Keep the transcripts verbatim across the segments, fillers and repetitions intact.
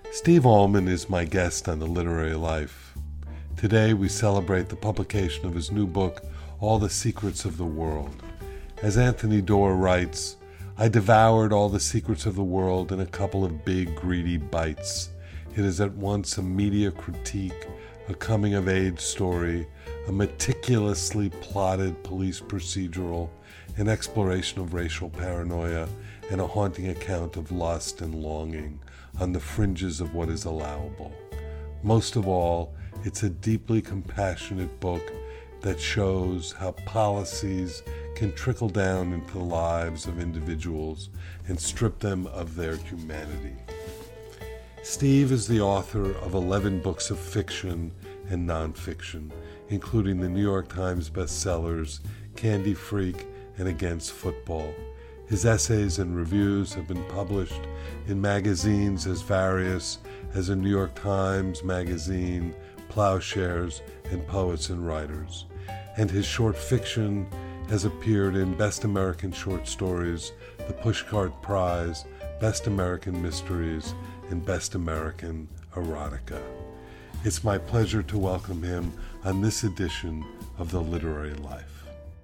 Steve Almond is my guest on The Literary Life. Today we celebrate the publication of his new book, All the Secrets of the World. As Anthony Doerr writes, I devoured all the secrets of the world in a couple of big, greedy bites. It is at once a media critique, a coming-of-age story, a meticulously plotted police procedural, an exploration of racial paranoia, and a haunting account of lust and longing on the fringes of what is allowable. Most of all, it's a deeply compassionate book that shows how policies can trickle down into the lives of individuals and strip them of their humanity. Steve is the author of eleven books of fiction and nonfiction, including the New York Times bestsellers Candy Freak and Against Football. His essays and reviews have been published in magazines as various as the New York Times Magazine, Plowshares, and Poets and Writers. And his short fiction has appeared in Best American Short Stories, the Pushcart Prize, Best American Mysteries, and Best American Erotica. It's my pleasure to welcome him on this edition of The Literary Life.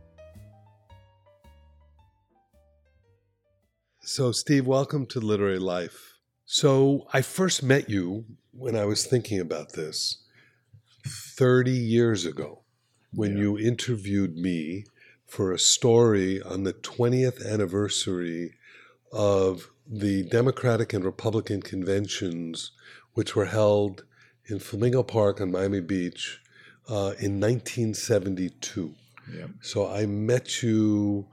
So, Steve, welcome to Literary Life. So, I first met you when I was thinking about this thirty years ago, when yeah. you interviewed me for a story on the twentieth anniversary of the Democratic and Republican conventions, which were held in Flamingo Park on Miami Beach uh, in nineteen seventy-two. Yeah. So I met you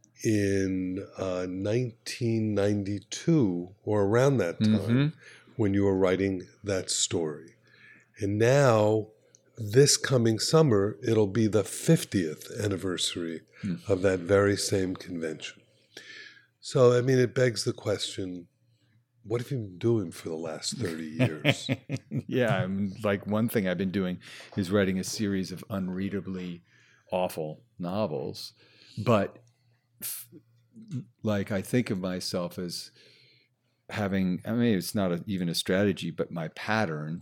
in uh, nineteen ninety-two, or around that time, mm-hmm. when you were writing that story. And now, this coming summer, it'll be the fiftieth anniversary mm. of that very same convention. So, I mean, it begs the question, what have you been doing for the last thirty years? Yeah, I mean, like one thing I've been doing is writing a series of unreadably awful novels. But f- like I think of myself as having, I mean, it's not a, even a strategy, but my pattern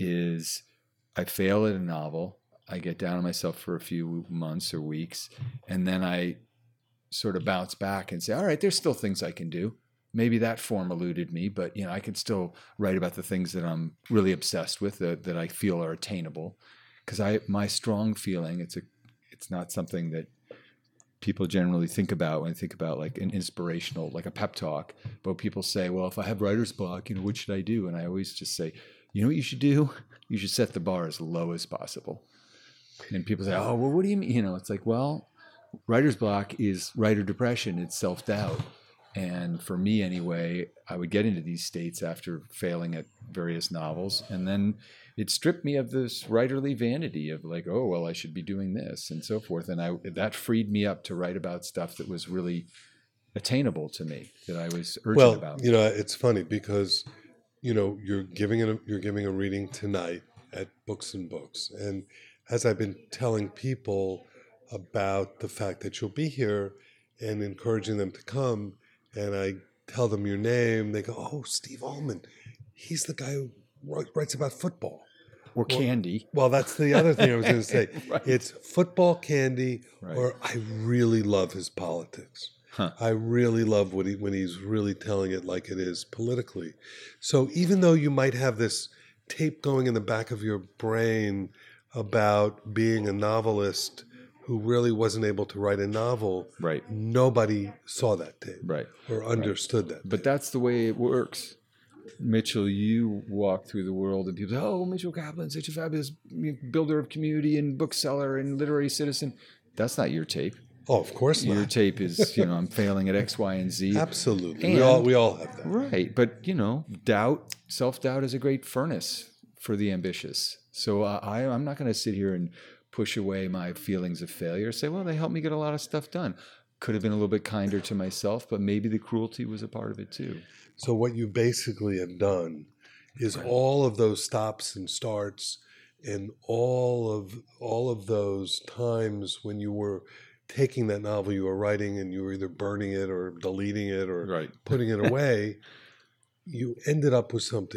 is I fail at a novel, I get down on myself for a few months or weeks, and then I sort of bounce back and say, all right, there's still things I can do. Maybe that form eluded me, but you know, I can still write about the things that I'm really obsessed with, that, that I feel are attainable. Because I, my strong feeling, it's a, it's not something that people generally think about when they think about like an inspirational, like a pep talk. But people say, well, if I have writer's block, you know, what should I do? And I always just say, you know what you should do? You should set the bar as low as possible. And people say, oh, well, what do you mean? You know, it's like, well, writer's block is writer depression. It's self-doubt. And for me anyway, I would get into these states after failing at various novels. And then it stripped me of this writerly vanity of like, oh, well, I should be doing this and so forth. And I that freed me up to write about stuff that was really attainable to me, that I was urgent well, about. Well, you know, it's funny because, you know, you're giving a, you're giving a reading tonight at Books and Books. And as I've been telling people about the fact that you'll be here and encouraging them to come, and I tell them your name, they go, oh, Steve Almond, he's the guy who writes about football. Or well, candy. Well, that's the other thing I was going to say. Right. It's football, candy, right. Or I really love his politics. Huh. I really love what he, when he's really telling it like it is politically. So even though you might have this tape going in the back of your brain about being a novelist who really wasn't able to write a novel, right? Nobody saw that tape, right, or understood right. that. But tape. That's the way it works. Mitchell, you walk through the world and people say, oh, Mitchell Kaplan, such a fabulous builder of community and bookseller and literary citizen. That's not your tape. Oh, of course not. Your tape is, you know, I'm failing at X, Y, and Z. Absolutely. And, we all we all have that. Right. But, you know, doubt, self-doubt is a great furnace for the ambitious. So uh, I, I'm not going to sit here and push away my feelings of failure. Say, well, they helped me get a lot of stuff done. Could have been a little bit kinder to myself, but maybe the cruelty was a part of it too. So what you basically have done is right. all of those stops and starts and all of all of those times when you were taking that novel you were writing and you were either burning it or deleting it or right. putting it away, you ended up with something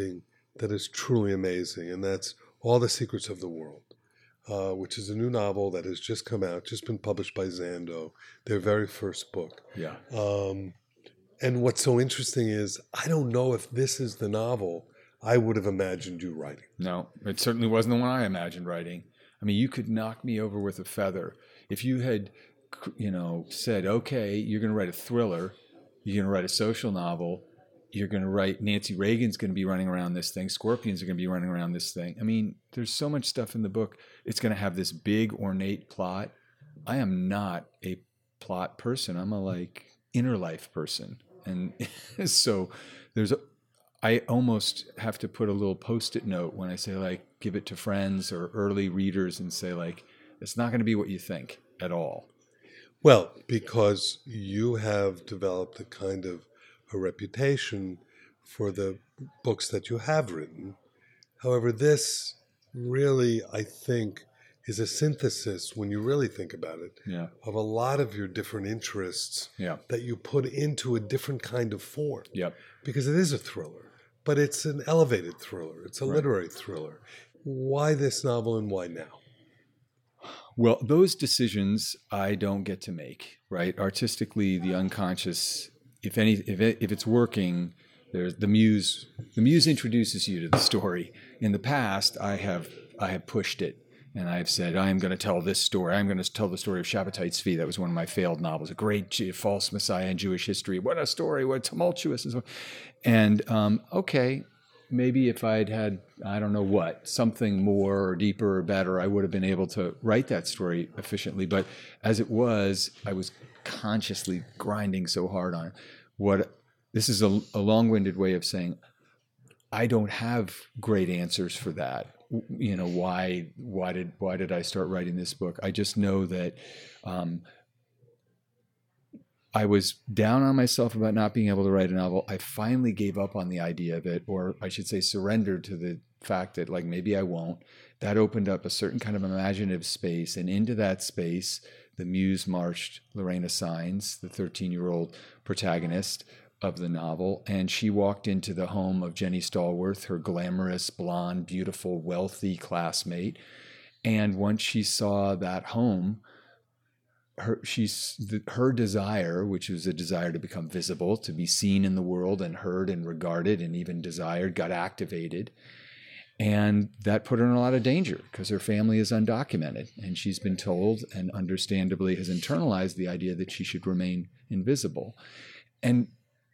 that is truly amazing, and that's All the Secrets of the World, uh, which is a new novel that has just come out, just been published by Zando, their very first book. Yeah. Um, and what's so interesting is I don't know if this is the novel I would have imagined you writing. No, it certainly wasn't the one I imagined writing. I mean, you could knock me over with a feather. If you had, you know, said, okay, you're going to write a thriller, you're going to write a social novel, you're going to write Nancy Reagan's going to be running around this thing, Scorpions are going to be running around this thing. I mean, there's so much stuff in the book. It's going to have this big ornate plot. I am not a plot person. I'm a like inner life person. And so there's a, I almost have to put a little post-it note when I say like, give it to friends or early readers and say like, it's not going to be what you think at all. Well, because you have developed a kind of a reputation for the books that you have written. However, this really, I think, is a synthesis, when you really think about it, yeah. of a lot of your different interests yeah. that you put into a different kind of form. Yep. Because it is a thriller, but it's an elevated thriller. It's a right. literary thriller. Why this novel and why now? Well, those decisions I don't get to make, right? Artistically, the unconscious, if any, if it, if it's working, there's the muse. The muse introduces you to the story. In the past, I have I have pushed it, and I've said I am going to tell this story. I'm going to tell the story of Shabbatai Tzvi. That was one of my failed novels, a great false messiah in Jewish history. What a story! What tumultuous and so on. And um, okay. Maybe if I'd had, I don't know what, something more or deeper or better, I would have been able to write that story efficiently. But as it was, I was consciously grinding so hard on it. What this is a, a long-winded way of saying, I don't have great answers for that. You know, why why did why did I start writing this book? I just know that um, I was down on myself about not being able to write a novel. I finally gave up on the idea of it, or I should say surrendered to the fact that like maybe I won't. That opened up a certain kind of imaginative space, and into that space, the muse marched Lorena Saenz, the thirteen-year-old protagonist of the novel, and she walked into the home of Jenny Stallworth, her glamorous, blonde, beautiful, wealthy classmate. And once she saw that home, Her, she's her desire, which was a desire to become visible, to be seen in the world and heard and regarded and even desired, got activated. And that put her in a lot of danger because her family is undocumented. And she's been told, and understandably has internalized the idea that she should remain invisible. And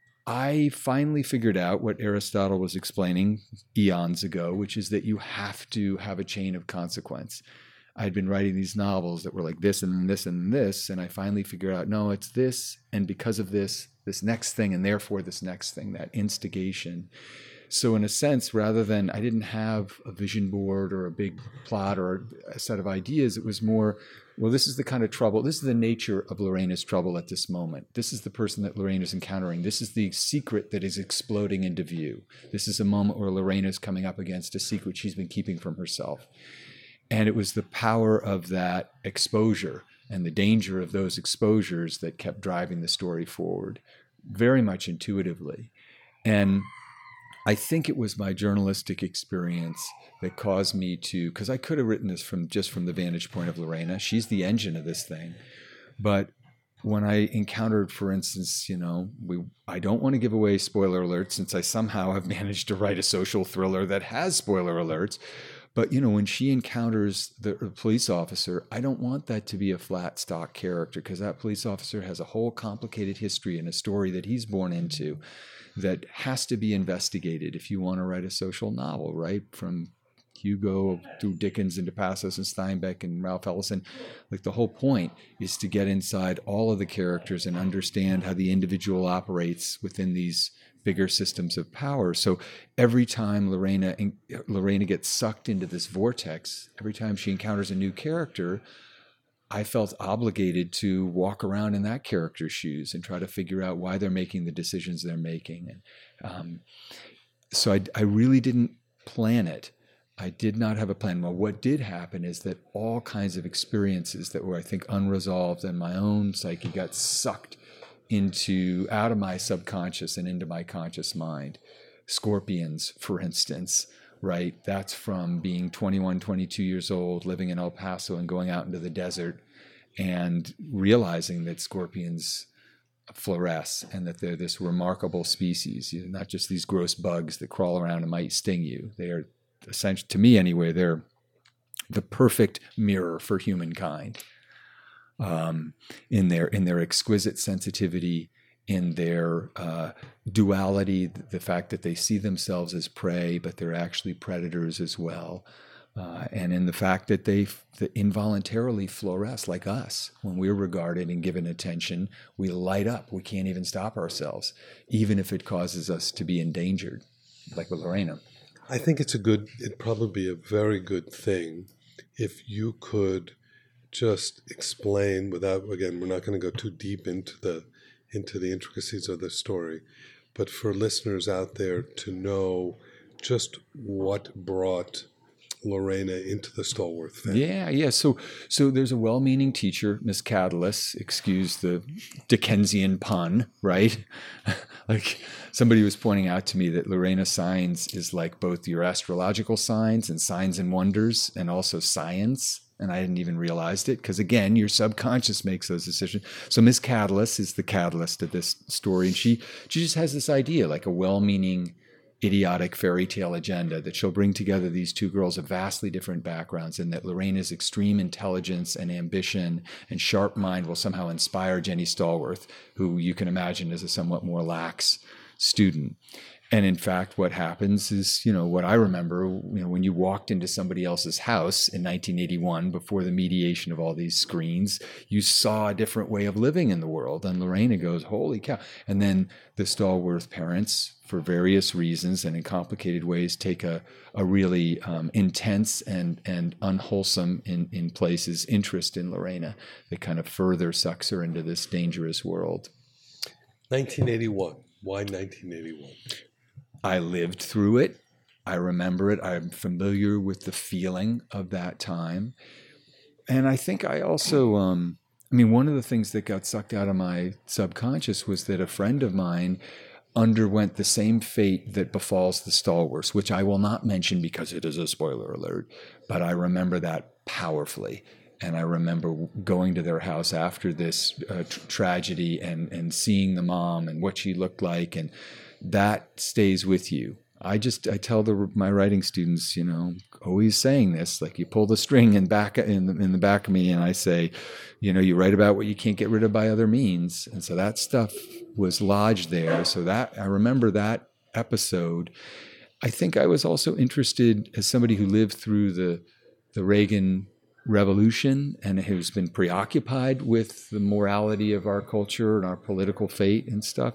I finally figured out what Aristotle was explaining eons ago, which is that you have to have a chain of consequence. I'd been writing these novels that were like this and this and this, and I finally figured out, no, it's this, and because of this, this next thing, and therefore this next thing, that instigation. So in a sense, rather than, I didn't have a vision board or a big plot or a set of ideas, it was more, well, this is the kind of trouble, this is the nature of Lorena's trouble at this moment. This is the person that Lorena's encountering. This is the secret that is exploding into view. This is a moment where Lorena's coming up against a secret she's been keeping from herself. And it was the power of that exposure and the danger of those exposures that kept driving the story forward, very much intuitively. And I think it was my journalistic experience that caused me to, because I could have written this from just from the vantage point of Lorena. She's the engine of this thing. But when I encountered, for instance, you know, we I don't want to give away spoiler alerts since I somehow have managed to write a social thriller that has spoiler alerts. But, you know, when she encounters the police officer, I don't want that to be a flat stock character because that police officer has a whole complicated history and a story that he's born into that has to be investigated if you want to write a social novel, right? From Hugo through Dickens into Passos and Steinbeck and Ralph Ellison. Like the whole point is to get inside all of the characters and understand how the individual operates within these bigger systems of power. So every time Lorena Lorena gets sucked into this vortex, every time she encounters a new character, I felt obligated to walk around in that character's shoes and try to figure out why they're making the decisions they're making. And um, so I, I really didn't plan it. I did not have a plan. Well, what did happen is that all kinds of experiences that were, I think, unresolved in my own psyche got sucked into out of my subconscious and into my conscious mind. scorpions, for instance, right? That's from being twenty-one, twenty-two years old, living in El Paso and going out into the desert and realizing that scorpions fluoresce and that they're this remarkable species, you know, not just these gross bugs that crawl around and might sting you. They are essentially, to me anyway, they're the perfect mirror for humankind, um, in their in their exquisite sensitivity, in their uh, duality, the fact that they see themselves as prey, but they're actually predators as well. Uh, and in the fact that they f- that involuntarily fluoresce like us. When we're regarded and given attention, we light up. We can't even stop ourselves, even if it causes us to be endangered, like with Lorena. I think it's a good, it'd probably be a very good thing if you could just explain without, again, we're not going to go too deep into the into the intricacies of the story, but for listeners out there to know just what brought Lorena into the Stallworth family. Yeah, yeah. So, so there's a well-meaning teacher, Miss Catalyst. Excuse the Dickensian pun, right? Like somebody was pointing out to me that Lorena Signs is like both your astrological signs and signs and wonders, and also science. And I hadn't even realized it because, again, your subconscious makes those decisions. So Miss Catalyst is the catalyst of this story, and she she just has this idea, like a well-meaning, idiotic fairy tale agenda, that she'll bring together these two girls of vastly different backgrounds, and that Lorena's extreme intelligence and ambition and sharp mind will somehow inspire Jenny Stallworth, who you can imagine is a somewhat more lax student. And in fact, what happens is, you know, what I remember, you know, when you walked into somebody else's house in nineteen eighty-one, before the mediation of all these screens, you saw a different way of living in the world. And Lorena goes, holy cow. And then the Stallworth parents, for various reasons and in complicated ways, take a, a really um, intense and, and unwholesome in, in places interest in Lorena that kind of further sucks her into this dangerous world. nineteen eighty-one. Why nineteen eighty-one? I lived through it. I remember it. I'm familiar with the feeling of that time. And I think I also, um, I mean, one of the things that got sucked out of my subconscious was that a friend of mine underwent the same fate that befalls the Stallworths, which I will not mention because it is a spoiler alert, but I remember that powerfully. And I remember going to their house after this uh, tr- tragedy and, and seeing the mom and what she looked like, and that stays with you. I just, I tell the, my writing students, you know, always saying this, like you pull the string in back in the, in the back of me and I say, you know, you write about what you can't get rid of by other means. And so that stuff was lodged there. So that, I remember that episode. I think I was also interested, as somebody who lived through the, the Reagan Revolution and who's been preoccupied with the morality of our culture and our political fate and stuff,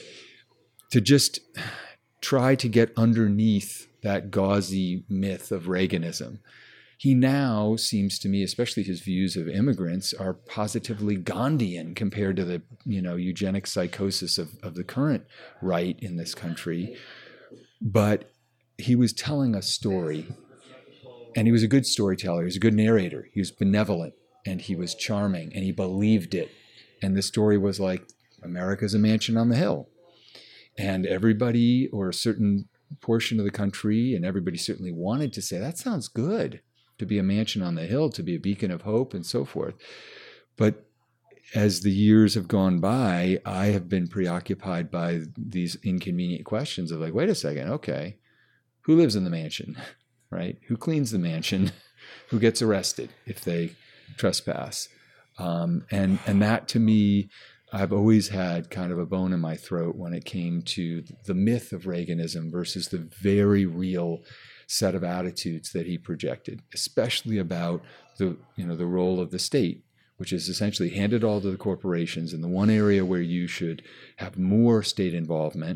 to just try to get underneath that gauzy myth of Reaganism. He now seems to me, especially his views of immigrants, are positively Gandhian compared to the, you know, eugenic psychosis of, of the current right in this country. But he was telling a story, and he was a good storyteller. He was a good narrator. He was benevolent, and he was charming, and he believed it. And the story was like, America's a mansion on the hill. And everybody, or a certain portion of the country, and everybody certainly wanted to say, that sounds good, to be a mansion on the hill, to be a beacon of hope and so forth. But as the years have gone by, I have been preoccupied by these inconvenient questions of like, wait a second, okay, who lives in the mansion, right? Who cleans the mansion? Who gets arrested if they trespass? Um, and, and that to me, I've always had kind of a bone in my throat when it came to the myth of Reaganism versus the very real set of attitudes that he projected, especially about the, you know, the role of the state, which is essentially hand it all to the corporations. And the one area where you should have more state involvement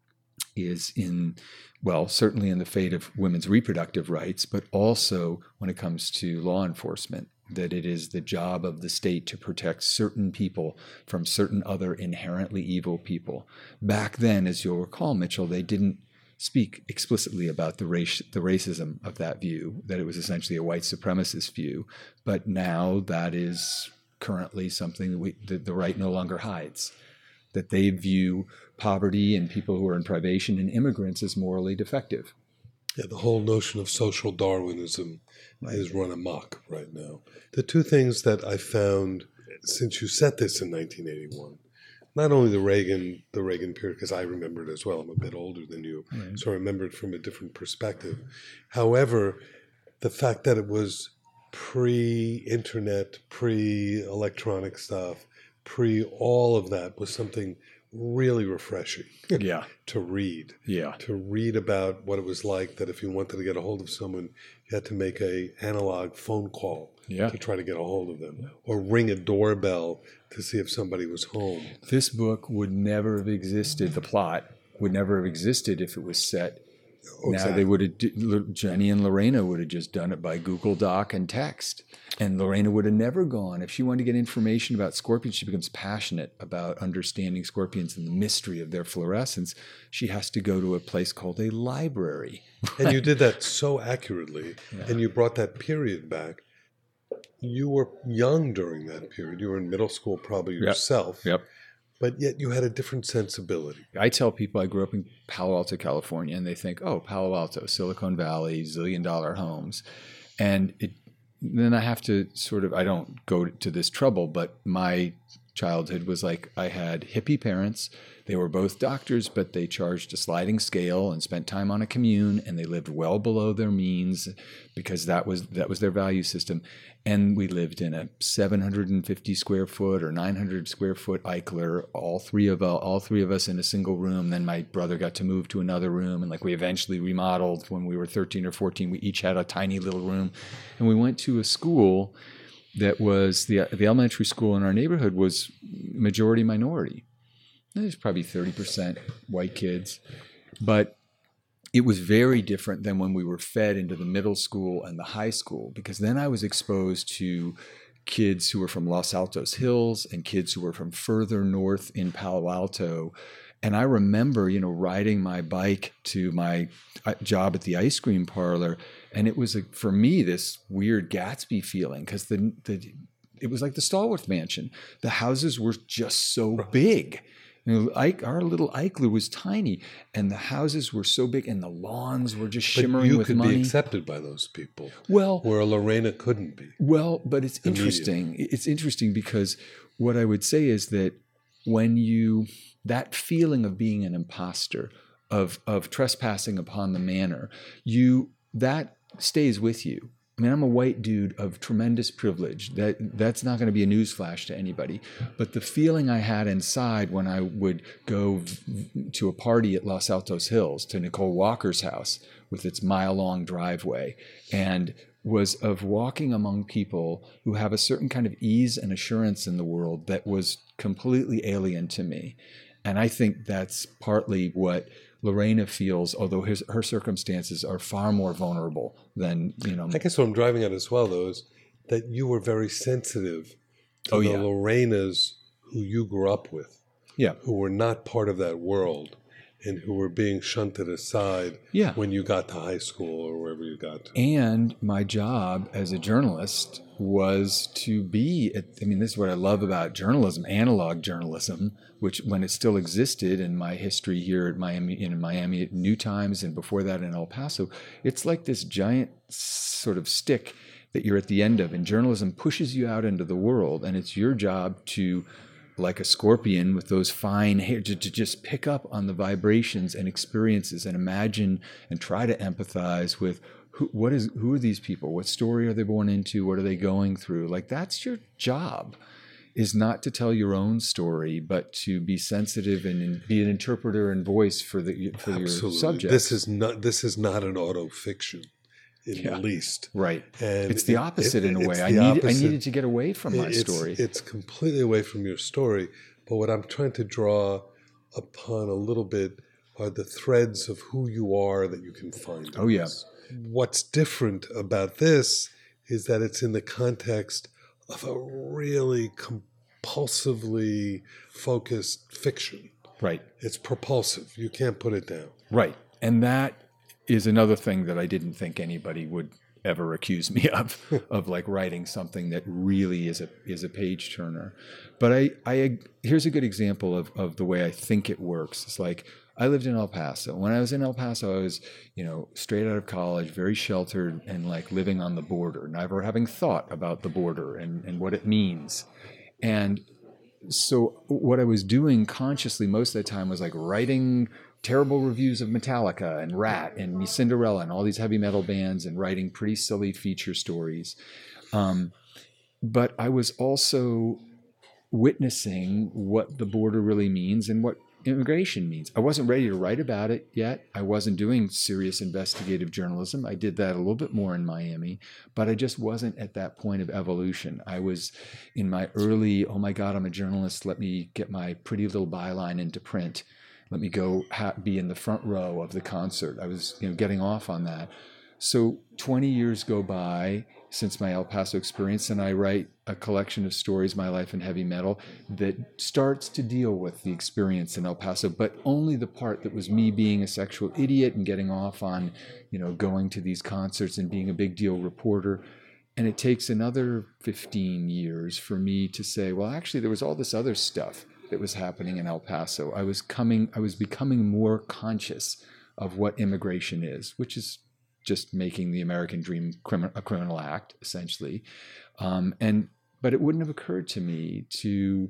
is in, well, certainly in the fate of women's reproductive rights, but also when it comes to law enforcement, that it is the job of the state to protect certain people from certain other inherently evil people. Back then, as you'll recall, Mitchell, they didn't speak explicitly about the race, the racism of that view, that it was essentially a white supremacist view. But now that is currently something that we, the, the right no longer hides, that they view poverty and people who are in privation and immigrants as morally defective. Yeah, the whole notion of social Darwinism is run amok right now. The two things that I found since you set this in nineteen eighty-one, not only the Reagan the Reagan period, because I remember it as well. I'm a bit older than you, right. So I remember it from a different perspective. However, the fact that it was pre-internet, pre-electronic stuff, pre all of that was something really refreshing. Yeah. to read. Yeah. To read about what it was like that if you wanted to get a hold of someone, you had to make a analog phone call yeah. to try to get a hold of them, or ring a doorbell to see if somebody was home. This book would never have existed, the plot would never have existed if it was set. Oh, exactly. Now they would have, Jenny and Lorena would have just done it by Google Doc and text. And Lorena would have never gone. If she wanted to get information about scorpions, she becomes passionate about understanding scorpions and the mystery of their fluorescence. She has to go to a place called a library. And you did that so accurately. Yeah. And you brought that period back. You were young during that period. You were in middle school probably yourself. Yep. yep. But yet you had a different sensibility. I tell people I grew up in Palo Alto, California, and they think, oh, Palo Alto, Silicon Valley, zillion dollar homes. And it, then I have to sort of, I don't go to this trouble, but my childhood was like I had hippie parents. They were both doctors, but they charged a sliding scale and spent time on a commune, and they lived well below their means because that was that was their value system. And we lived in a seven hundred fifty square foot or nine hundred square foot Eichler, all three of all three of us in a single room. Then my brother got to move to another room, and like we eventually remodeled when we were thirteen or fourteen. We each had a tiny little room, and we went to a school that was the the elementary school in our neighborhood was majority minority. There's probably thirty percent white kids, but it was very different than when we were fed into the middle school and the high school, because then I was exposed to kids who were from Los Altos Hills and kids who were from further north in Palo Alto. And I remember, you know, riding my bike to my job at the ice cream parlor, and it was, a, for me, this weird Gatsby feeling, because the, the it was like the Stallworth Mansion. The houses were just so big. You know, Ike, our little Eichler was tiny, and the houses were so big, and the lawns were just shimmering with money. But you could be accepted by those people, well, where Lorena couldn't be. Well, but it's interesting. It's interesting because what I would say is that when you, that feeling of being an imposter, of of trespassing upon the manor, you that stays with you. I mean, I'm a white dude of tremendous privilege. That that's not going to be a newsflash to anybody. But the feeling I had inside when I would go v- to a party at Los Altos Hills, to Nicole Walker's house with its mile-long driveway, and was of walking among people who have a certain kind of ease and assurance in the world that was completely alien to me. And I think that's partly what Lorena feels, although his, her circumstances are far more vulnerable than, you know. I guess what I'm driving at as well, though, is that you were very sensitive to oh, the yeah. Lorenas who you grew up with, yeah, who were not part of that world and who were being shunted aside yeah. when you got to high school or wherever you got to. And my job as a journalist was to be, at, I mean, this is what I love about journalism, analog journalism, which when it still existed in my history here at Miami, in Miami at New Times, and before that in El Paso, it's like this giant sort of stick that you're at the end of, and journalism pushes you out into the world, and it's your job to, like a scorpion with those fine hair, to, to just pick up on the vibrations and experiences and imagine and try to empathize with who, what is, who are these people? What story are they born into? What are they going through? Like, that's your job, is not to tell your own story, but to be sensitive and, and be an interpreter and voice for the for Absolutely. your subject. This is not this is not an auto fiction, in yeah. the least. Right. And it's the it, opposite it, in a way. I need, need I needed to get away from my it's, story. It's completely away from your story. But what I'm trying to draw upon a little bit are the threads of who you are that you can find. Oh, yeah. This. What's different about this is that it's in the context of a really compulsively focused fiction. Right. It's propulsive. You can't put it down. Right. And that is another thing that I didn't think anybody would ever accuse me of of like writing something that really is a is a page turner. But I I here's a good example of of the way I think it works. It's like I lived in El Paso. When I was in El Paso, I was, you know, straight out of college, very sheltered and like living on the border, never having thought about the border and, and what it means. And so what I was doing consciously most of the time was like writing terrible reviews of Metallica and Rat and Cinderella and all these heavy metal bands and writing pretty silly feature stories. Um, but I was also witnessing what the border really means and what immigration means. I wasn't ready to write about it yet. I wasn't doing serious investigative journalism. I did that a little bit more in Miami, but I just wasn't at that point of evolution. I was in my early, oh my God, I'm a journalist. Let me get my pretty little byline into print. Let me go ha- be in the front row of the concert. I was, you know, getting off on that. So twenty years go by since my El Paso experience, and I write a collection of stories, My Life in Heavy Metal, that starts to deal with the experience in El Paso, but only the part that was me being a sexual idiot and getting off on, you know, going to these concerts and being a big deal reporter. And it takes another fifteen years for me to say, well, actually, there was all this other stuff that was happening in El Paso. I was coming, I was becoming more conscious of what immigration is, which is just making the American dream crimin- a criminal act, essentially. Um, and but it wouldn't have occurred to me to,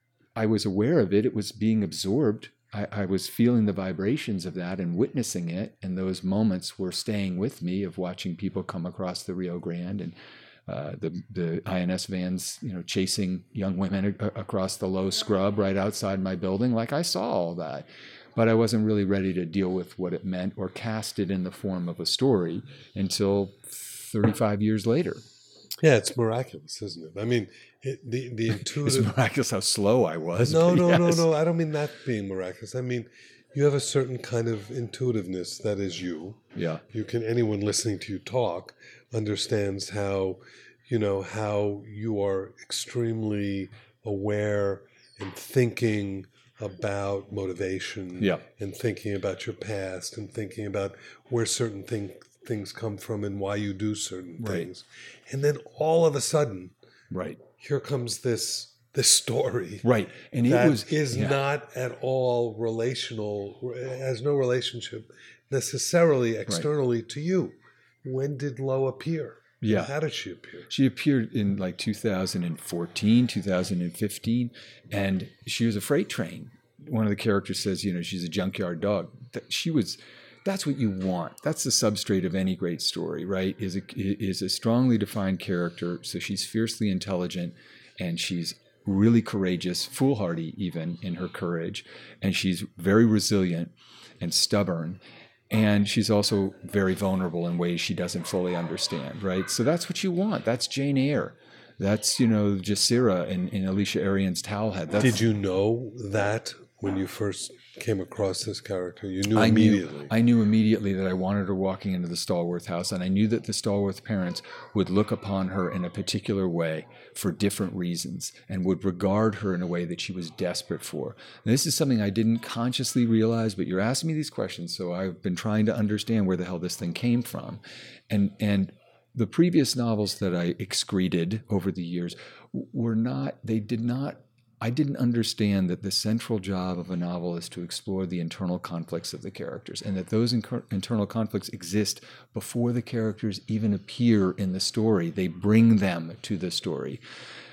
I was aware of it, it was being absorbed. I, I was feeling the vibrations of that and witnessing it, and those moments were staying with me of watching people come across the Rio Grande and uh, the the I N S vans, you know, chasing young women a- across the low scrub right outside my building. Like I saw all that. But I wasn't really ready to deal with what it meant or cast it in the form of a story until thirty-five years later. Yeah, it's miraculous, isn't it? I mean, it, the the intuitive. It's miraculous how slow I was. No, no, yes. no, no. I don't mean that being miraculous. I mean, you have a certain kind of intuitiveness that is you. Yeah. You can. Anyone listening to you talk understands how, you know, how you are extremely aware and thinking about motivation, yeah. and thinking about your past and thinking about where certain thing, things come from and why you do certain right. things. And then all of a sudden, right, here comes this this story. Right. And that it was is yeah. not at all relational, has no relationship necessarily externally right. to you. When did Lo appear? Yeah. How did she appear? She appeared in like two thousand fourteen, two thousand fifteen, and she was a freight train. One of the characters says, you know, she's a junkyard dog. That she was, that's what you want. That's the substrate of any great story, right? Is a, is a strongly defined character. So she's fiercely intelligent and she's really courageous, foolhardy even in her courage. And she's very resilient and stubborn. And she's also very vulnerable in ways she doesn't fully understand, right? So that's what you want. That's Jane Eyre. That's, you know, Jassira in, in Alicia Arian's Towelhead. That's, Did you know that when you first came across this character? You knew I immediately. Knew, I knew immediately that I wanted her walking into the Stallworth house, and I knew that the Stallworth parents would look upon her in a particular way for different reasons and would regard her in a way that she was desperate for. And this is something I didn't consciously realize, but you're asking me these questions, so I've been trying to understand where the hell this thing came from. And and the previous novels that I excreted over the years were not, they did not I didn't understand that the central job of a novel is to explore the internal conflicts of the characters, and that those inc- internal conflicts exist before the characters even appear in the story. They bring them to the story.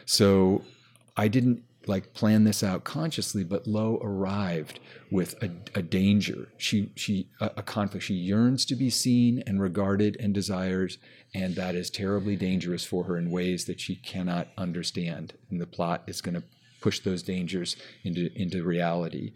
So I didn't like plan this out consciously, but Lo arrived with a, a danger. She, she, a, a conflict. She yearns to be seen and regarded and desires, and that is terribly dangerous for her in ways that she cannot understand. And the plot is going to push those dangers into into reality.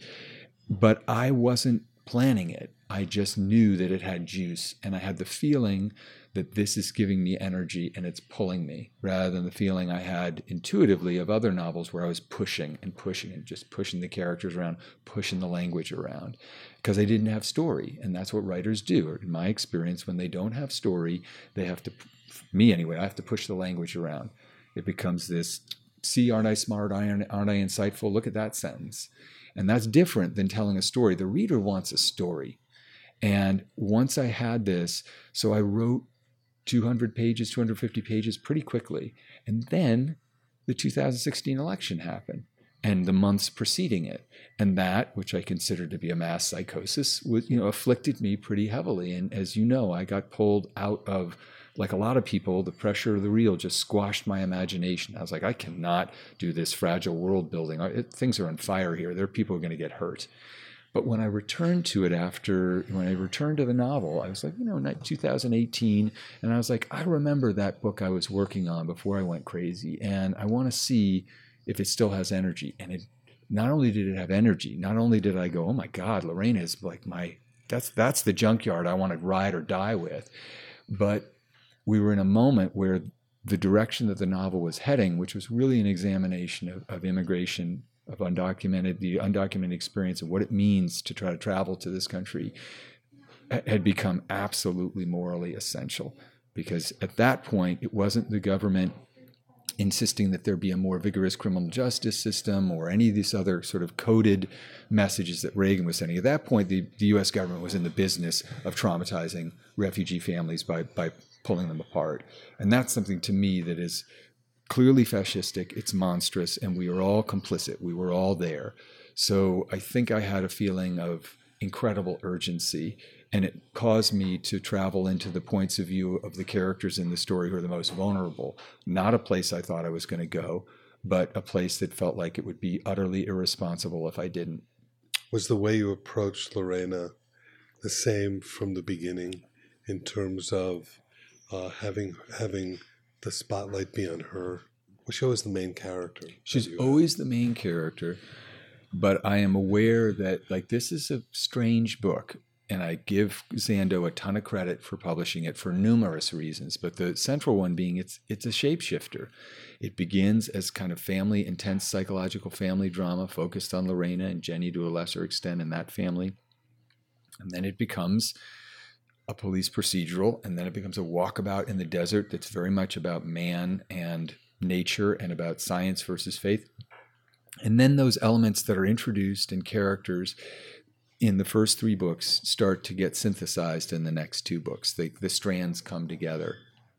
But I wasn't planning it. I just knew that it had juice, and I had the feeling that this is giving me energy and it's pulling me, rather than the feeling I had intuitively of other novels where I was pushing and pushing and just pushing the characters around, pushing the language around, because I didn't have story. And that's what writers do. In my experience, when they don't have story, they have to, me anyway, I have to push the language around. It becomes this, see, aren't I smart? Aren't I insightful? Look at that sentence. And that's different than telling a story. The reader wants a story. And once I had this, so I wrote two hundred pages, two hundred fifty pages pretty quickly. And then the two thousand sixteen election happened and the months preceding it. And that, which I consider to be a mass psychosis, was, you know, afflicted me pretty heavily. And as you know, I got pulled out of, like a lot of people, the pressure of the real just squashed my imagination. I was like, I cannot do this fragile world building. It, things are on fire here. There are people who are going to get hurt. But when I returned to it after, when I returned to the novel, I was like, you know, two thousand eighteen, and I was like, I remember that book I was working on before I went crazy, and I want to see if it still has energy. And it, not only did it have energy, not only did I go, oh my God, Lorena is like my, that's that's the junkyard I want to ride or die with. But we were in a moment where the direction that the novel was heading, which was really an examination of, of immigration, of undocumented, the undocumented experience of what it means to try to travel to this country, had become absolutely morally essential. Because at that point, it wasn't the government insisting that there be a more vigorous criminal justice system or any of these other sort of coded messages that Reagan was sending. At that point, the, the U S government was in the business of traumatizing refugee families by, by pulling them apart. And that's something to me that is clearly fascistic, it's monstrous, and we are all complicit. We were all there. So I think I had a feeling of incredible urgency, and it caused me to travel into the points of view of the characters in the story who are the most vulnerable. Not a place I thought I was going to go, but a place that felt like it would be utterly irresponsible if I didn't. Was the way you approached Lorena the same from the beginning in terms of uh, having having the spotlight be on her? Was she always the main character? She's always the main character, but I am aware that, like, this is a strange book, and I give Zando a ton of credit for publishing it for numerous reasons, but the central one being it's it's a shapeshifter. It begins as kind of family, intense psychological family drama focused on Lorena and Jenny to a lesser extent in that family, and then it becomes a police procedural, and then it becomes a walkabout in the desert that's very much about man and nature and about science versus faith. And then those elements that are introduced in characters in the first three books start to get synthesized in the next two books. The, the strands come together.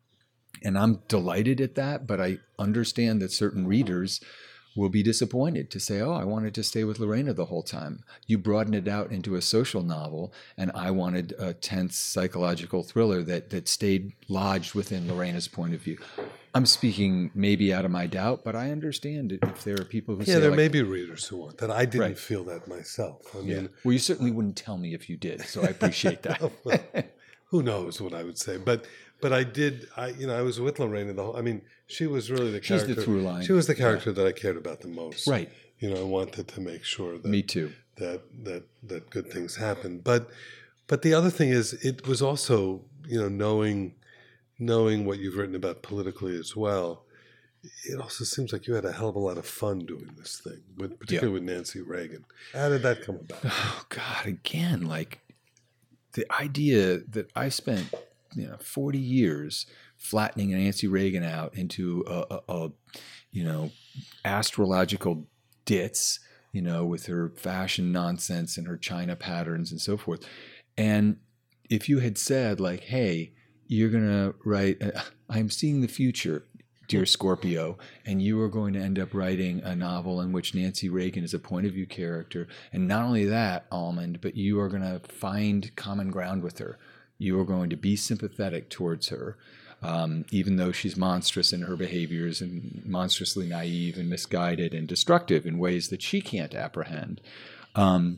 And I'm delighted at that, but I understand that certain readers will be disappointed to say, oh, I wanted to stay with Lorena the whole time. You broaden it out into a social novel, and I wanted a tense psychological thriller that that stayed lodged within Lorena's point of view. I'm speaking maybe out of my doubt, but I understand if there are people who yeah, say, Yeah, there like, may be readers who want that. I didn't right. feel that myself. I yeah. mean, well, you certainly wouldn't tell me if you did, so I appreciate that. Well, who knows what I would say, but but I did. I you know I was with Lorena the whole. I mean, she was really the She's character. the through line. She was the character yeah. that I cared about the most. Right. You know, I wanted to make sure that me too. That that that good things happen. But but the other thing is, it was also, you know, knowing knowing what you've written about politically as well. It also seems like you had a hell of a lot of fun doing this thing, with, particularly yeah. with Nancy Reagan. How did that come about? Oh God! Again, like the idea that I spent, you know, forty years flattening Nancy Reagan out into a, a, a you know, astrological ditz, you know, with her fashion nonsense and her China patterns and so forth. And if you had said, like, hey, you're going to write, uh, I'm seeing the future, dear Scorpio, and you are going to end up writing a novel in which Nancy Reagan is a point of view character. And not only that, Almond, but you are going to find common ground with her. You are going to be sympathetic towards her. Um, even though she's monstrous in her behaviors and monstrously naive and misguided and destructive in ways that she can't apprehend, um,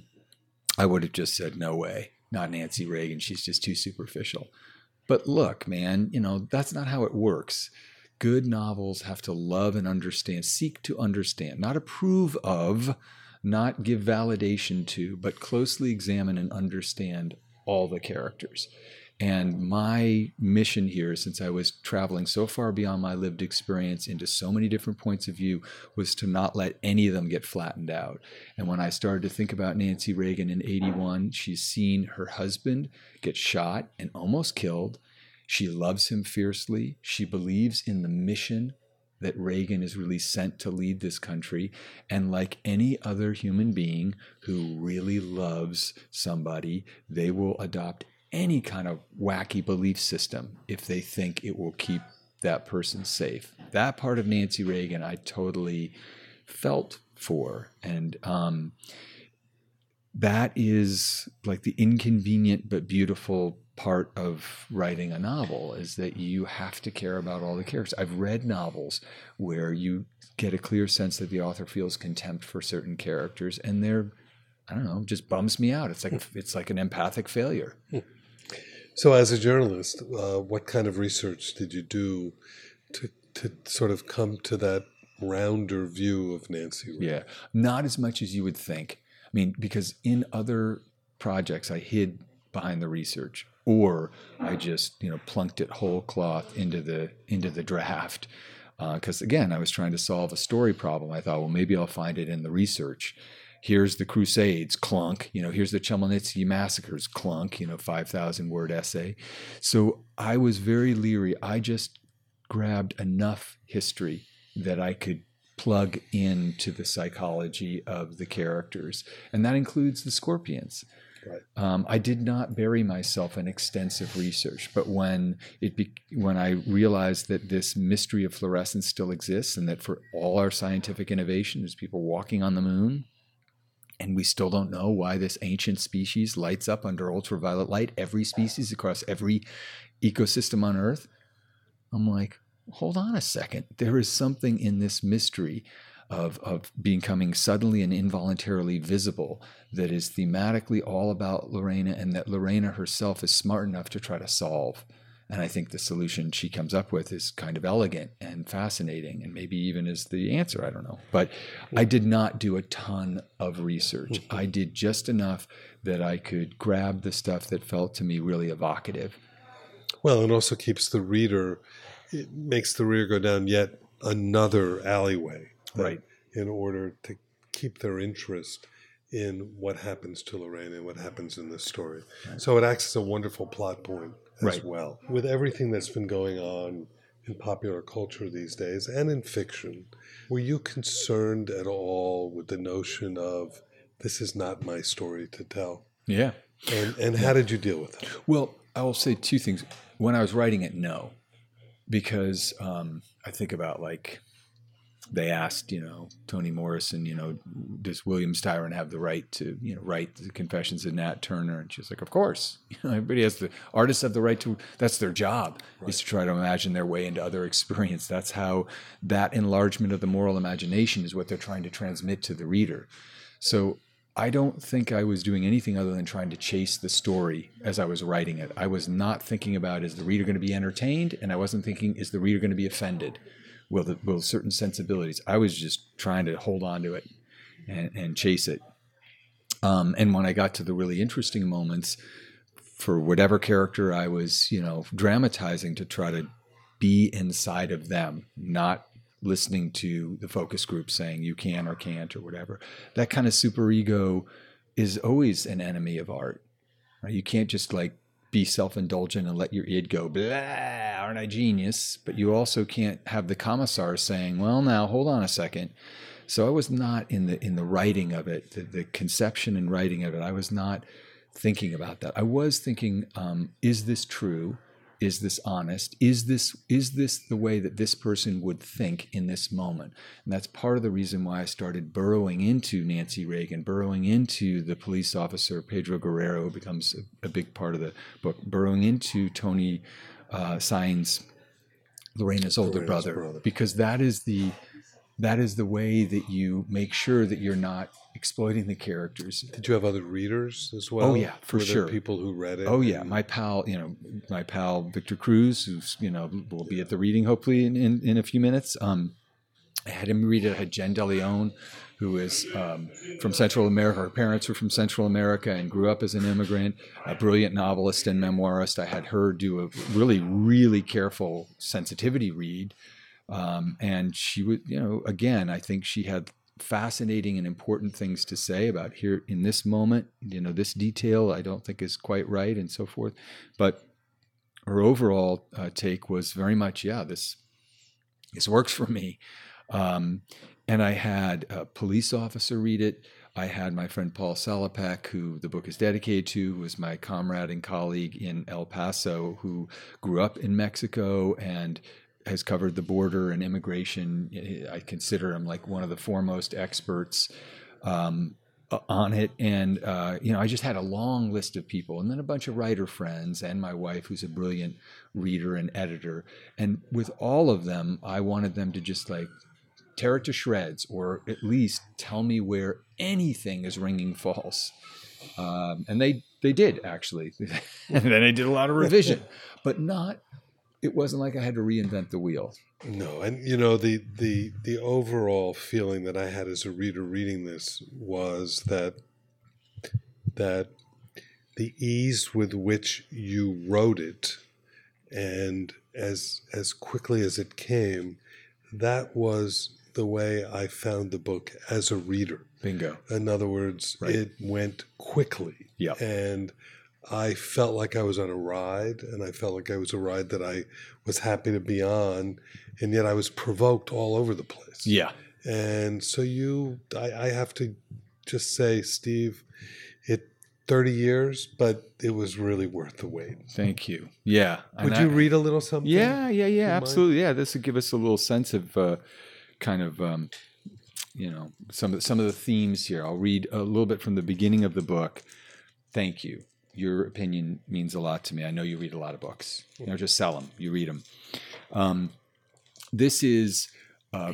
I would have just said, no way, not Nancy Reagan. She's just too superficial. But look, man, you know, that's not how it works. Good novels have to love and understand, seek to understand, not approve of, not give validation to, but closely examine and understand all the characters. And my mission here, since I was traveling so far beyond my lived experience into so many different points of view, was to not let any of them get flattened out. And when I started to think about Nancy Reagan in eighty-one, she's seen her husband get shot and almost killed. She loves him fiercely. She believes in the mission that Reagan is really sent to lead this country. And like any other human being who really loves somebody, they will adopt any kind of wacky belief system if they think it will keep that person safe. That part of Nancy Reagan I totally felt for. And um, that is like the inconvenient but beautiful part of writing a novel, is that you have to care about all the characters. I've read novels where you get a clear sense that the author feels contempt for certain characters, and they're, I don't know, just bums me out. It's like it's like an empathic failure. So as a journalist, uh, what kind of research did you do to to sort of come to that rounder view of Nancy Reagan? Yeah, not as much as you would think. I mean, because in other projects, I hid behind the research, or I just, you know, plunked it whole cloth into the into the draft. Because uh, again, I was trying to solve a story problem. I thought, well, maybe I'll find it in the research. Here's the Crusades, clunk. You know, here's the Chmelnytsky massacres, clunk. You know, five thousand word essay. So I was very leery. I just grabbed enough history that I could plug into the psychology of the characters, and that includes the Scorpions. Right. Um, I did not bury myself in extensive research, but when it be, when I realized that this mystery of fluorescence still exists, and that for all our scientific innovation, there's people walking on the moon, and we still don't know why this ancient species lights up under ultraviolet light, every species across every ecosystem on Earth, I'm like, hold on a second. There is something in this mystery of, of becoming suddenly and involuntarily visible that is thematically all about Lorena, and that Lorena herself is smart enough to try to solve. And I think the solution she comes up with is kind of elegant and fascinating, and maybe even is the answer. I don't know. But I did not do a ton of research. I did just enough that I could grab the stuff that felt to me really evocative. Well, it also keeps the reader, it makes the reader go down yet another alleyway. Right. In order to keep their interest in what happens to Lorena and what happens in this story. Right. So it acts as a wonderful plot point as right. well. With everything that's been going on in popular culture these days and in fiction, were you concerned at all with the notion of, this is not my story to tell? Yeah. And, and how did you deal with that? Well, I will say two things. When I was writing it, no. Because um, I think about, like, they asked, you know, Toni Morrison, you know, does William Styron have the right to, you know, write the Confessions of Nat Turner? And she's like, of course. You know, everybody has the, artists have the right to, that's their job, right. is to try to imagine their way into other experience. That's how that enlargement of the moral imagination is what they're trying to transmit to the reader. So I don't think I was doing anything other than trying to chase the story as I was writing it. I was not thinking about, is the reader going to be entertained? And I wasn't thinking, is the reader going to be offended? Will, the, will certain sensibilities? I was just trying to hold on to it and, and chase it. Um, and when I got to the really interesting moments, for whatever character I was, you know, dramatizing, to try to be inside of them, not listening to the focus group saying you can or can't or whatever. That kind of superego is always an enemy of art. Right? You can't just like be self-indulgent and let your id go, blah, aren't I genius? But you also can't have the commissar saying, well, now hold on a second. So I was not in the in the writing of it, the, the conception and writing of it. I was not thinking about that. I was thinking, um, is this true? Is this honest? Is this is this the way that this person would think in this moment? And that's part of the reason why I started burrowing into Nancy Reagan, burrowing into the police officer, Pedro Guerrero, who becomes a, a big part of the book, burrowing into Tony uh, Sainz, Lorena's older Lorena's brother, brother, because that is the that is the way that you make sure that you're not exploiting the characters. Did you have other readers as well? Oh yeah, for Were there sure. people who read it? Oh yeah, my pal, you know, my pal Victor Cruz, who's you know will be at the reading hopefully in, in, in a few minutes. Um, I had him read it. I had Jen DeLeon, who is um, from Central America. Her parents were from Central America and grew up as an immigrant. A brilliant novelist and memoirist. I had her do a really, really careful sensitivity read. Um, and she would, you know, again, I think she had fascinating and important things to say about here in this moment, you know, this detail I don't think is quite right and so forth. But her overall uh, take was very much, yeah, this, this works for me. Um, and I had a police officer read it. I had my friend Paul Salopek, who the book is dedicated to, who was my comrade and colleague in El Paso, who grew up in Mexico and has covered the border and immigration. I consider him like one of the foremost experts um, on it. And, uh, you know, I just had a long list of people, and then a bunch of writer friends and my wife, who's a brilliant reader and editor. And with all of them, I wanted them to just like tear it to shreds, or at least tell me where anything is ringing false. Um, and they, they did, actually. And then I did a lot of revision, but not, it wasn't like I had to reinvent the wheel. No, and you know, the, the, the overall feeling that I had as a reader reading this was that, that the ease with which you wrote it, and as, as quickly as it came, that was the way I found the book as a reader. Bingo. In other words, right. It went quickly. Yep. And I felt like I was on a ride, and I felt like I was a ride that I was happy to be on, and yet I was provoked all over the place. Yeah. And so you, I, I have to just say, Steve, it thirty years, but it was really worth the wait. Thank you. Yeah. Would and you I, read a little something? Yeah, yeah, yeah, absolutely. Yeah, this would give us a little sense of uh, kind of, um, you know, some of, some of the themes here. I'll read a little bit from the beginning of the book. Thank you. Your opinion means a lot to me. I know you read a lot of books. You know, just sell them. You read them. Um, this is, uh,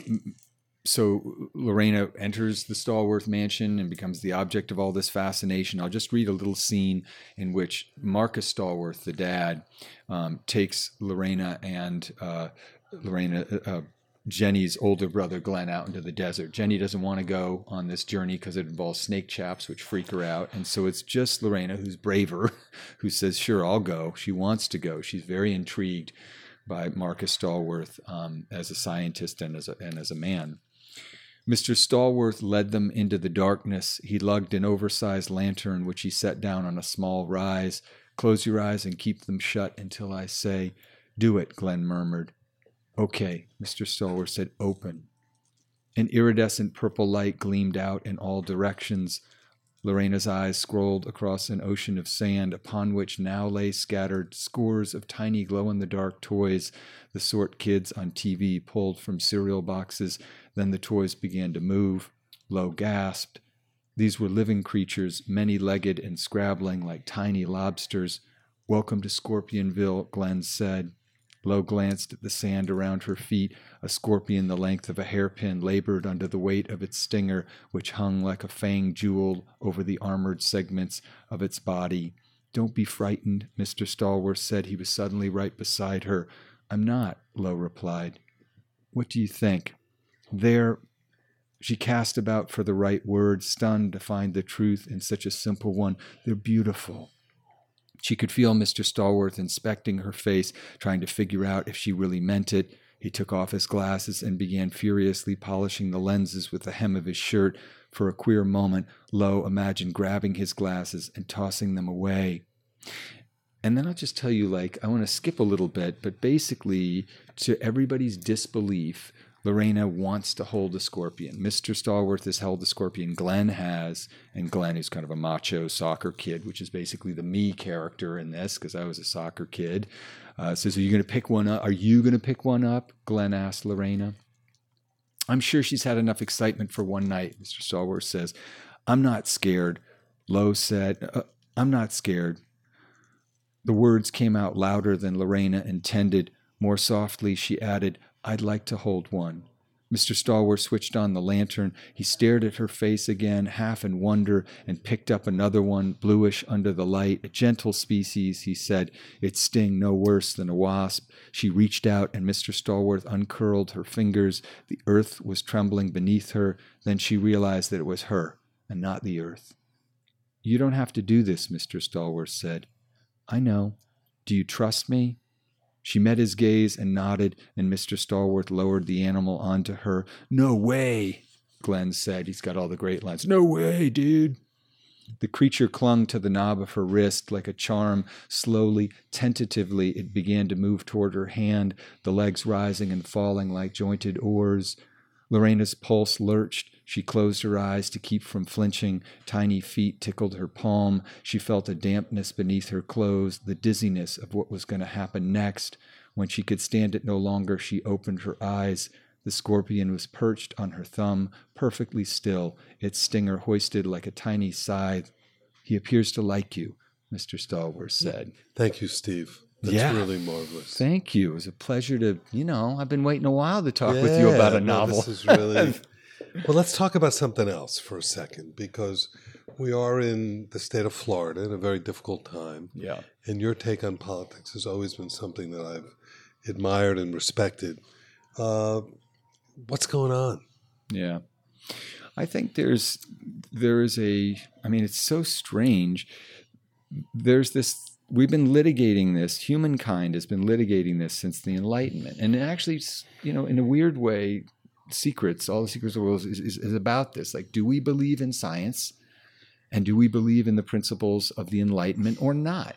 so Lorena enters the Stallworth mansion and becomes the object of all this fascination. I'll just read a little scene in which Marcus Stallworth, the dad, um, takes Lorena and uh, Lorena, uh, Jenny's older brother, Glenn, out into the desert. Jenny doesn't want to go on this journey because it involves snake chaps, which freak her out. And so it's just Lorena, who's braver, who says, sure, I'll go. She wants to go. She's very intrigued by Marcus Stallworth um, as a scientist and as a, and as a man. Mister Stallworth led them into the darkness. He lugged an oversized lantern, which he set down on a small rise. Close your eyes and keep them shut until I say, do it, Glenn murmured. Okay, Mister Stallworth said, open. An iridescent purple light gleamed out in all directions. Lorena's eyes scrolled across an ocean of sand, upon which now lay scattered scores of tiny glow-in-the-dark toys, the sort kids on T V pulled from cereal boxes. Then the toys began to move. Lo gasped. These were living creatures, many-legged and scrabbling like tiny lobsters. Welcome to Scorpionville, Glenn said. Lo glanced at the sand around her feet. A scorpion the length of a hairpin labored under the weight of its stinger, which hung like a fanged jewel over the armored segments of its body. Don't be frightened, Mister Stallworth said. He was suddenly right beside her. I'm not, Lo replied. What do you think? There, she cast about for the right word, stunned to find the truth in such a simple one. They're beautiful. She could feel Mister Stallworth inspecting her face, trying to figure out if she really meant it. He took off his glasses and began furiously polishing the lenses with the hem of his shirt. For a queer moment, Lo imagined grabbing his glasses and tossing them away. And then I'll just tell you, like, I want to skip a little bit, but basically, to everybody's disbelief, Lorena wants to hold a scorpion. Mister Stallworth has held the scorpion. Glenn has, and Glenn is kind of a macho soccer kid, which is basically the me character in this, because I was a soccer kid. Uh, says, are you going to pick one up? Are you going to pick one up? Glenn asked Lorena. I'm sure she's had enough excitement for one night, Mister Stallworth says. I'm not scared. Lo said, uh, I'm not scared. The words came out louder than Lorena intended. More softly, she added, I'd like to hold one. Mister Stallworth switched on the lantern. He stared at her face again, half in wonder, and picked up another one, bluish under the light. A gentle species, he said, its sting no worse than a wasp. She reached out, and Mister Stallworth uncurled her fingers. The earth was trembling beneath her. Then she realized that it was her, and not the earth. You don't have to do this, Mister Stallworth said. I know. Do you trust me? She met his gaze and nodded, and Mister Stallworth lowered the animal onto her. No way, Glenn said. He's got all the great lines. No way, dude. The creature clung to the knob of her wrist like a charm. Slowly, tentatively, it began to move toward her hand, the legs rising and falling like jointed oars. Lorena's pulse lurched. She closed her eyes to keep from flinching. Tiny feet tickled her palm. She felt a dampness beneath her clothes, the dizziness of what was going to happen next. When she could stand it no longer, she opened her eyes. The scorpion was perched on her thumb, perfectly still, its stinger hoisted like a tiny scythe. "He appears to like you," Mister Stallworth said. Thank you, Steve. That's yeah. really marvelous. Thank you. It was a pleasure to, you know, I've been waiting a while to talk yeah, with you about a no, novel. This is really... Well, let's talk about something else for a second, because we are in the state of Florida in a very difficult time. Yeah. And your take on politics has always been something that I've admired and respected. Uh, what's going on? Yeah. I think there's, there is a, I mean, it's so strange. There's this, we've been litigating this, humankind has been litigating this since the Enlightenment. And actually, you know, in a weird way, secrets, all the secrets of the world is, is, is about this. Like, do we believe in science? And do we believe in the principles of the Enlightenment or not?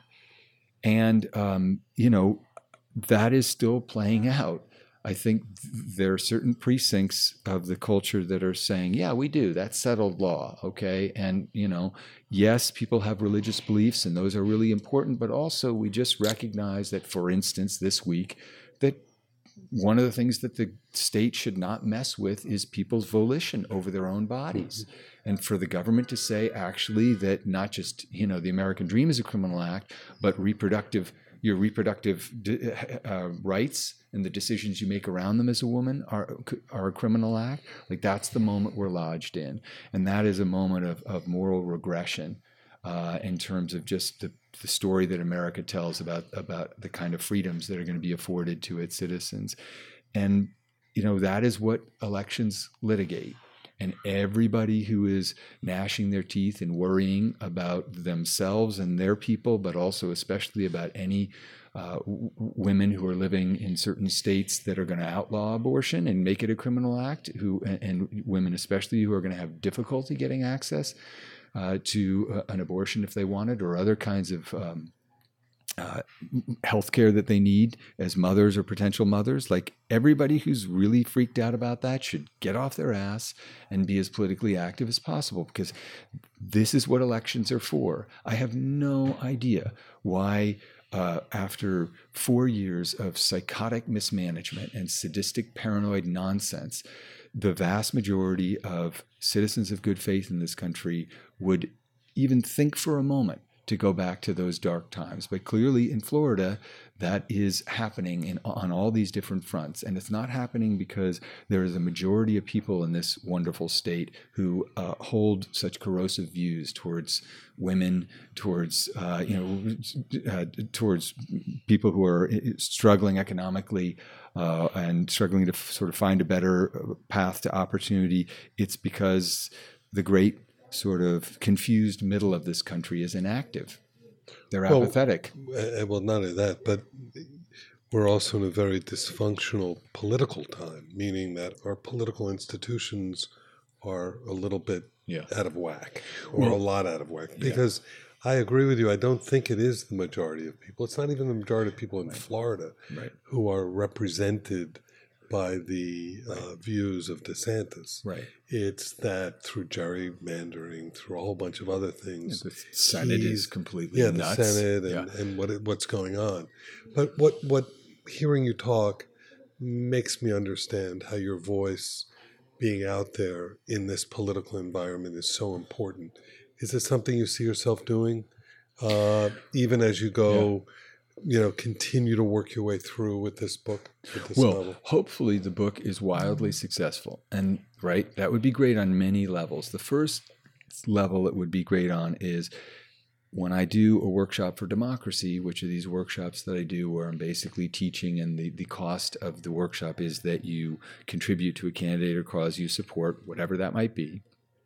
And, um, you know, that is still playing out. I think there are certain precincts of the culture that are saying, yeah, we do. That's settled law. Okay. And, you know, yes, people have religious beliefs and those are really important, but also we just recognize that, for instance, this week, that one of the things that the state should not mess with is people's volition over their own bodies. Mm-hmm. And for the government to say, actually, that not just, you know, the American dream is a criminal act, but reproductive, your reproductive uh, rights and the decisions you make around them as a woman are are a criminal act. Like, that's the moment we're lodged in. And that is a moment of, of moral regression uh, in terms of just the the story that America tells about, about the kind of freedoms that are going to be afforded to its citizens. And, you know, that is what elections litigate. And everybody who is gnashing their teeth and worrying about themselves and their people, but also especially about any uh, w- women who are living in certain states that are going to outlaw abortion and make it a criminal act, who and, and women especially who are going to have difficulty getting access Uh, to uh, an abortion if they want it, or other kinds of um, uh, health care that they need as mothers or potential mothers. Like, everybody who's really freaked out about that should get off their ass and be as politically active as possible, because this is what elections are for. I have no idea why uh, after four years of psychotic mismanagement and sadistic paranoid nonsense, the vast majority of citizens of good faith in this country would even think for a moment to go back to those dark times. But clearly in Florida, that is happening in, on all these different fronts. And it's not happening because there is a majority of people in this wonderful state who uh, hold such corrosive views towards women, towards, uh, you know, uh, towards people who are struggling economically, Uh, and struggling to f- sort of find a better path to opportunity. It's because the great sort of confused middle of this country is inactive. They're well, apathetic. Uh, well, not only that, but we're also in a very dysfunctional political time, meaning that our political institutions are a little bit yeah. out of whack, or well, a lot out of whack. Because yeah. I agree with you. I don't think it is the majority of people. It's not even the majority of people in right. Florida right. who are represented by the uh, right. views of DeSantis. Right. It's that through gerrymandering, through a whole bunch of other things. Yeah, the Senate is completely yeah, nuts. the Senate and, yeah. and what it, what's going on. But what what hearing you talk makes me understand how your voice being out there in this political environment is so important. Is it something you see yourself doing, uh, even as you go, yeah. you know, continue to work your way through with this book? With this well, novel? Hopefully the book is wildly successful. And, right, that would be great on many levels. The first level it would be great on is when I do a workshop for democracy, which are these workshops that I do where I'm basically teaching, and the, the cost of the workshop is that you contribute to a candidate or cause you support, whatever that might be.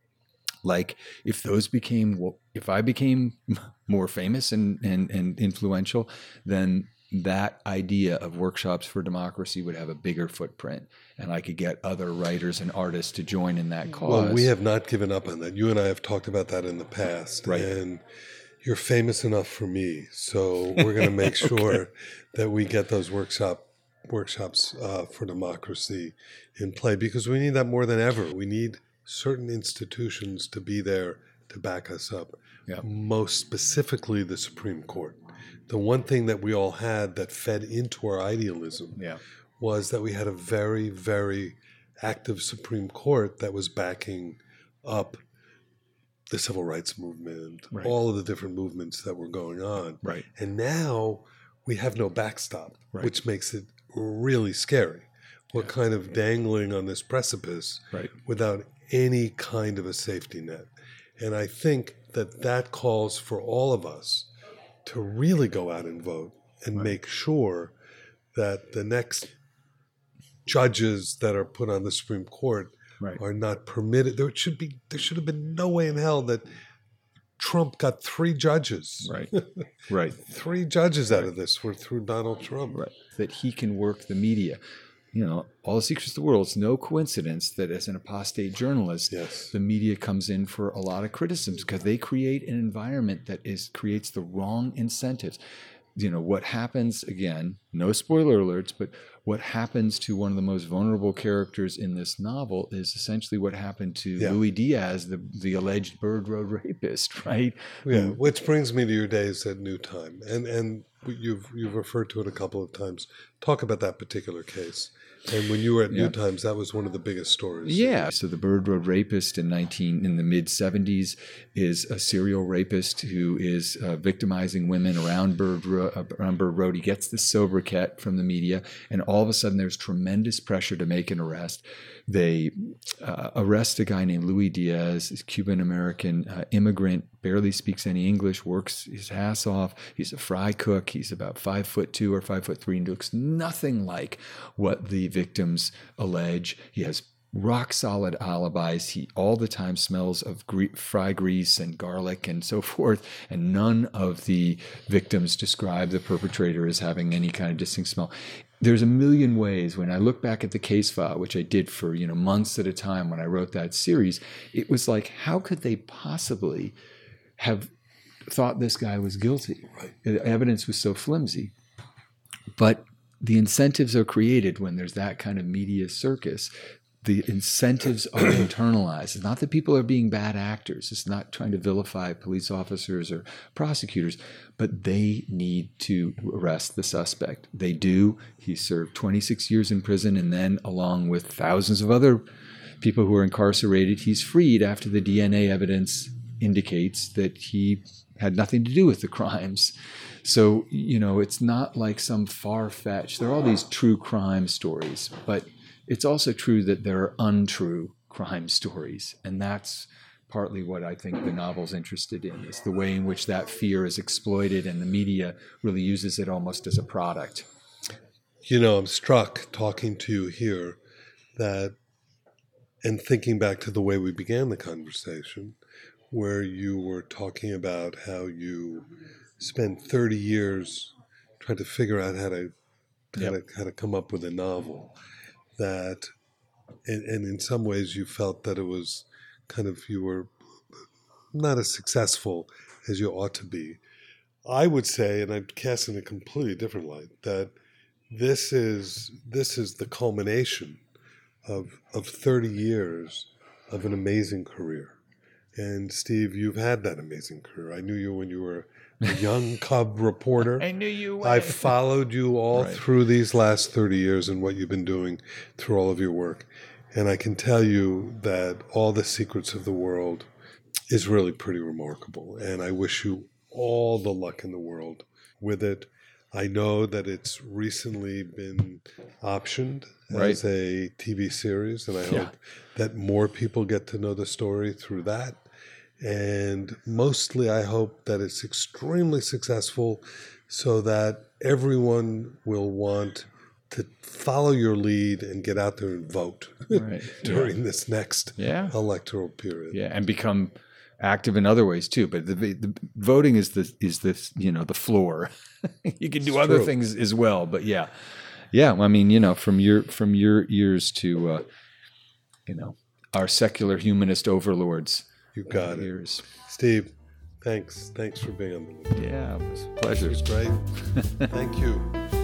Like, if those became, if I became more famous and, and, and influential, then that idea of workshops for democracy would have a bigger footprint, and I could get other writers and artists to join in that cause. Well, we have not given up on that. You and I have talked about that in the past. Right. And you're famous enough for me, so we're going to make sure okay. that we get those workshop workshops uh, for democracy in play, because we need that more than ever. We need certain institutions to be there to back us up. Yeah. Most specifically, the Supreme Court. The one thing that we all had that fed into our idealism Yeah. was that we had a very, very active Supreme Court that was backing up the civil rights movement, Right. all of the different movements that were going on. Right. And now we have no backstop, Right. which makes it really scary. We're Yeah. kind of dangling on this precipice Right. without any kind of a safety net. And I think that that calls for all of us to really go out and vote and Right. make sure that the next judges that are put on the Supreme Court Right. are not permitted. There should be, there should have been no way in hell that Trump got three judges. Right. Right. Three judges out of this were through Donald Trump. Right. That he can work the media. You know, All the Secrets of the World, it's no coincidence that as an apostate journalist, Yes. the media comes in for a lot of criticisms because they create an environment that is creates the wrong incentives. You know, what happens, again, no spoiler alerts, but what happens to one of the most vulnerable characters in this novel is essentially what happened to Yeah. Louis Diaz, the, the alleged Bird Road rapist, right? Yeah, Who- which brings me to your days at New Time, and and you've you've referred to it a couple of times. Talk about that particular case. And when you were at Yeah. New Times, that was one of the biggest stories. Yeah. So the Bird Road rapist in nineteen in the mid seventies is a serial rapist who is uh, victimizing women around Bird Ro- uh, around Bird Road. He gets this sobriquet from the media, and all of a sudden there's tremendous pressure to make an arrest. They uh, arrest a guy named Louis Diaz, a Cuban American uh, immigrant, barely speaks any English, works his ass off. He's a fry cook. He's about five foot two or five foot three, and looks nothing like what the victims allege. He has rock solid alibis. He all the time smells of gre- fry grease and garlic and so forth. And none of the victims describe the perpetrator as having any kind of distinct smell. There's a million ways. When I look back at the case file, which I did for, you know, months at a time when I wrote that series, it was like, how could they possibly have thought this guy was guilty? Right. The evidence was so flimsy. But the incentives are created when there's that kind of media circus. The incentives are internalized. It's not that people are being bad actors. It's not trying to vilify police officers or prosecutors, but they need to arrest the suspect. They do. He served twenty-six years in prison, and then along with thousands of other people who are incarcerated, he's freed after the D N A evidence indicates that he had nothing to do with the crimes. So, you know, it's not like some far-fetched, there are all these true crime stories, but it's also true that there are untrue crime stories. And that's partly what I think the novel's interested in, is the way in which that fear is exploited and the media really uses it almost as a product. You know, I'm struck talking to you here that, and thinking back to the way we began the conversation, where you were talking about how you spent thirty years trying to figure out how to how, Yep. to, how to come up with a novel, that, and, and in some ways you felt that it was kind of, you were not as successful as you ought to be. I would say, and I'd cast in a completely different light, that this is this is the culmination of of thirty years of an amazing career. And Steve, you've had that amazing career. I knew you when you were a young cub reporter. I knew you I followed you all Right. through these last thirty years and what you've been doing through all of your work. And I can tell you that All the Secrets of the World is really pretty remarkable. And I wish you all the luck in the world with it. I know that it's recently been optioned Right. as a T V series, and I Yeah. hope that more people get to know the story through that. And mostly I hope that it's extremely successful so that everyone will want to follow your lead and get out there and vote Right. during this next Yeah. electoral period. Yeah, and become active in other ways too. But the, the voting is the is the you know the floor. You can do It's other true. things as well. But yeah, yeah. I mean, you know, from your from your ears to uh, you know our secular humanist overlords. You got it. Years. Steve, thanks. Thanks for being on the loop. Yeah, it was a It pleasure. was great. Thank you.